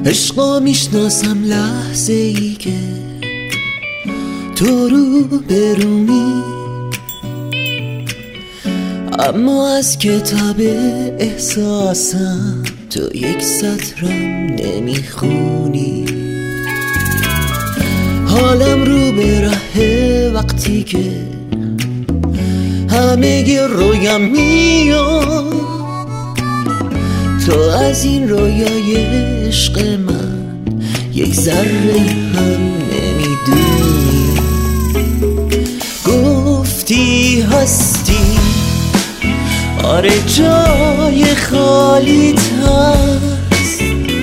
عشقا میشناسم لحظه ای که تو رو برومی، اما از کتاب احساسم تو یک سطرم نمیخونی. حالم رو به ره وقتی که همه رویم میاد، تو از این رویای عشق من یک ذره هم نمیدونی. گفتی هستی، آره جای خالیت هست.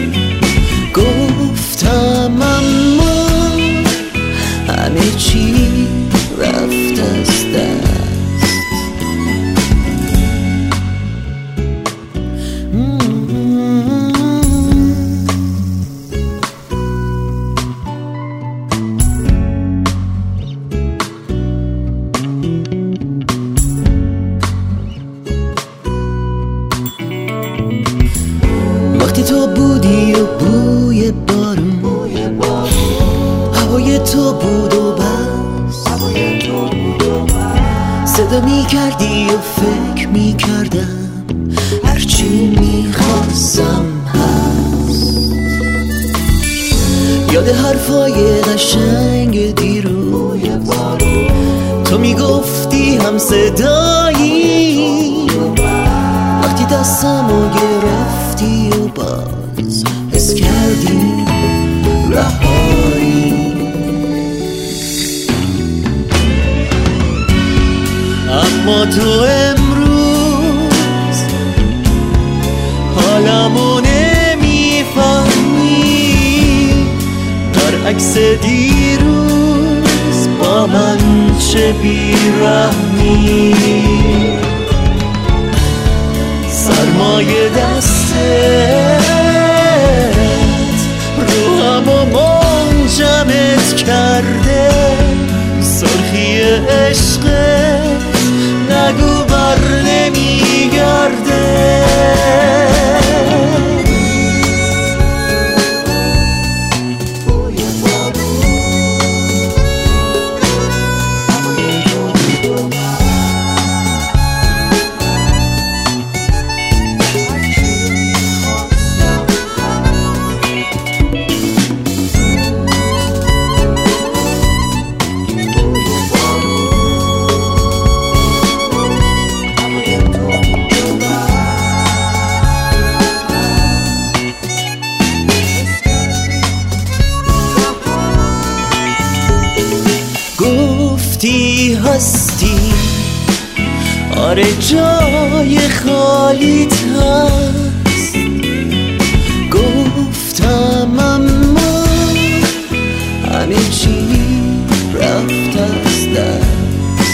گفتم اما همه چی رفت از دست. وقتی تو بودی و بوی بارون، هوای تو بود و بس، صدا می کردی و فکر می کردم هرچی می خواستم هست. یاد حرفای قشنگ دیروز تو می گفتی هم صدایی، وقتی دستمو گرفتی و باز حس کردی رهایی. اما تو امروز حالمو نمیفهمی، برعکس دیروز با من چه بیرحمی. سرمایه دستت روحمو منجمد کرده، سرخی عشقت نگو بر نمیگرده. گفتی هستی، آره جای خالیت هست. گفتم اما همه چی رفت از دست.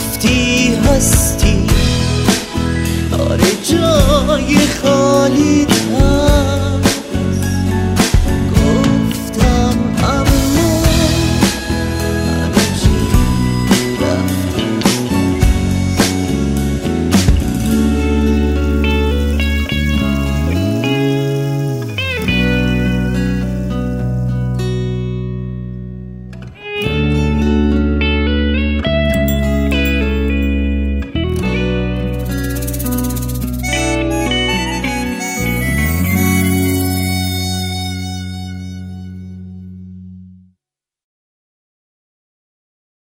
گفتی هستی، آره جای خالیت